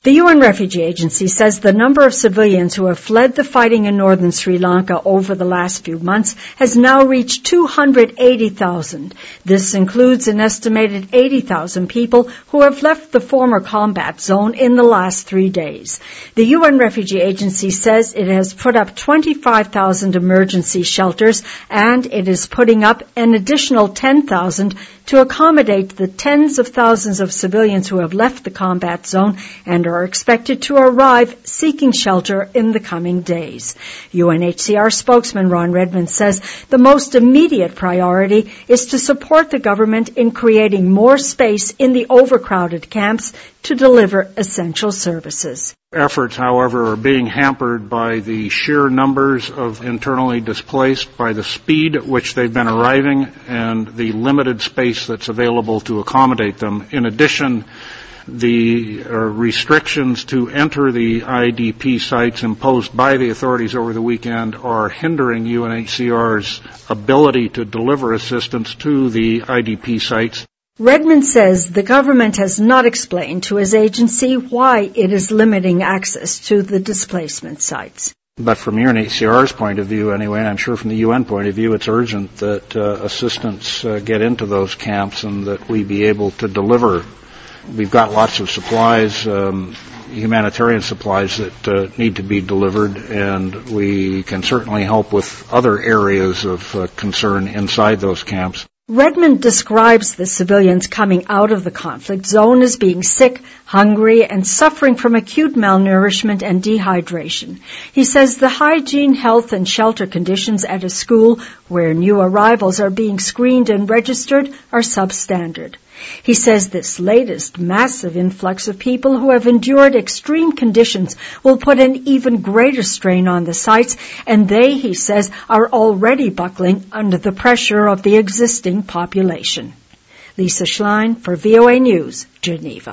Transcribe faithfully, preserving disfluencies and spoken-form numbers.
The U N Refugee Agency says the number of civilians who have fled the fighting in northern Sri Lanka over the last few months has now reached two hundred eighty thousand. This includes an estimated eighty thousand people who have left the former combat zone in the last three days. The U N Refugee Agency says it has put up twenty-five thousand emergency shelters, and it is putting up an additional ten thousand to accommodate the tens of thousands of civilians who have left the combat zone and are expected to arrive seeking shelter in the coming days. U N H C R spokesman Ron Redmond says the most immediate priority is to support the government in creating more space in the overcrowded camps to deliver essential services. Efforts, however, are being hampered by the sheer numbers of internally displaced, by the speed at which they've been arriving, and the limited space that's available to accommodate them. In addition, the uh, restrictions to enter the I D P sites imposed by the authorities over the weekend are hindering U N H C R's ability to deliver assistance to the I D P sites. Redmond says the government has not explained to his agency why it is limiting access to the displacement sites. But from U N H C R's point of view anyway, and I'm sure from the U N point of view, it's urgent that uh, assistance uh, get into those camps and that we be able to deliver. We've got lots of supplies, um, humanitarian supplies that uh, need to be delivered, and we can certainly help with other areas of uh, concern inside those camps. Redmond describes the civilians coming out of the conflict zone as being sick, hungry, and suffering from acute malnourishment and dehydration. He says the hygiene, health, and shelter conditions at a school where new arrivals are being screened and registered are substandard. He says this latest massive influx of people who have endured extreme conditions will put an even greater strain on the sites, and they, he says, are already buckling under the pressure of the existing population. Lisa Schlein for V O A News, Geneva.